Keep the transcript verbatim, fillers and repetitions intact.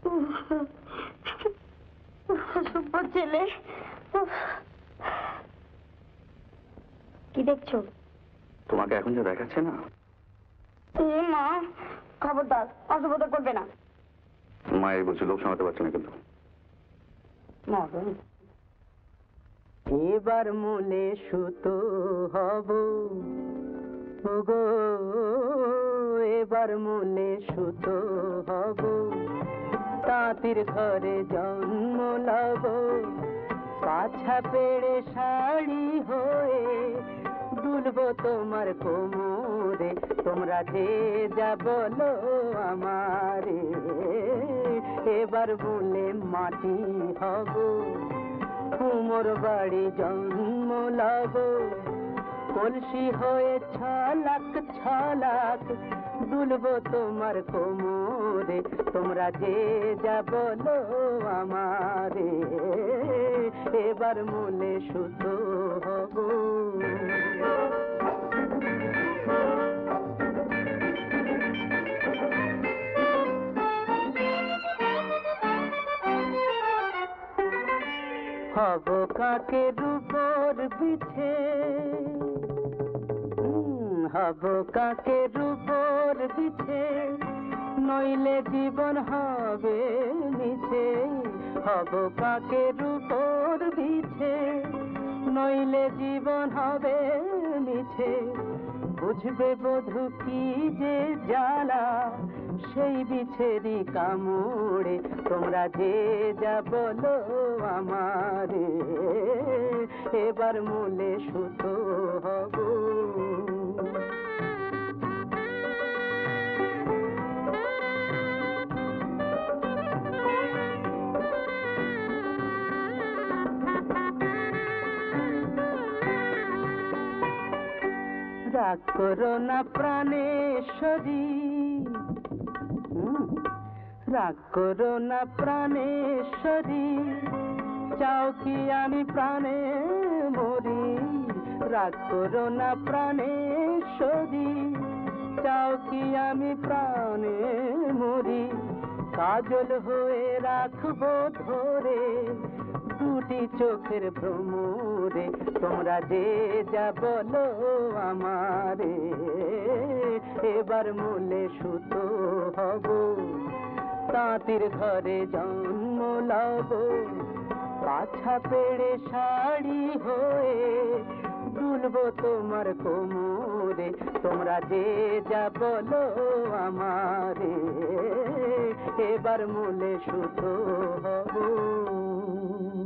ছেলে কি দেখছো? তোমাকে এখন যে দেখাচ্ছে না। মা খবরদার, অসভ্যতা করবে না। মায়ের বলছি, লোক সামলাতে পারছে না কিন্তু। এবার মূলে সুতো হব গো, এবার মূলে সুতো হব, তাঁতির ঘরে জন্ম লব, পাছা পেড়ে শাড়ি হয়ে দুলবো তোমার কোমরে, তোমরা যে যা বলো আমারে। এবার বলে মাটি হব, কুমোর বাড়ি জন্ম লব, কলসি হয়ে ছলাক ছলাক দুলবো তোমার কোমরে, তোমরা যে যা বলো আমারে। এবার মূলে সুতো হব। হব কাকের উপর বিছে, হব কাকের উপর বিছে, নইলে জীবন হবে মিছে। হব কাকের উপর বিছে, নইলে জীবন হবে মিছে। বুঝবে বধূ কি যে জ্বালা, সেই বিছেরি কামড়ে, তোমরা যে যা বলো আমারে। এবার মূলে সুতো হব। রাগ করো না প্রাণেশ্বরী, রাগ করো না প্রাণেশ্বরী, চাও কি আমি প্রাণে মরি। রাগ করো না প্রাণেশ্বরী, চাও কি আমি প্রাণে মরি। কাজল হয়ে রাখবো ধরে দুটি চোখের ভ্রমরে, তোমরা যে যা বলো আমারে। এবার মূলে সুতো হব, তাঁতির ঘরে জন্ম লব, পাছা পেড়ে শাড়ি হয়ে দুলবো তোমার কোমরে, তোমরা যে যা বলো আমারে। এবার মূলে সুতো হব।